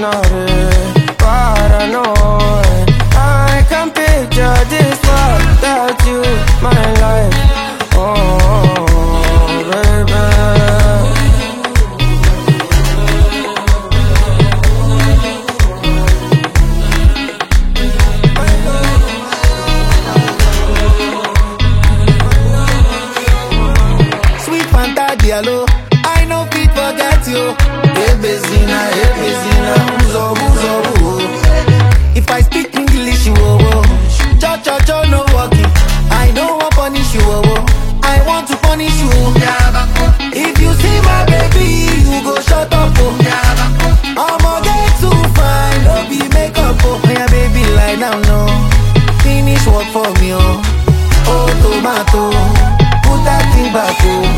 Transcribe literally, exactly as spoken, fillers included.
paranoid, paranoid. I can picture this world without you, my life. Oh, baby. Sweet Fanta Diallo, I know fit forget you. Hey Bezina, hey Bezina, uzo, uzo, uzo. If I speak English, you oh, oh. Cho, cho, cho, no walking. I don't want punish you, oh, oh. I want to punish you. If you see my baby, you go shut up, oh. I'ma get too fine, don't be makeup, oh. Yeah, baby, lie down, no. Finish work for me, oh. Oh, tomato, put that thing back, oh.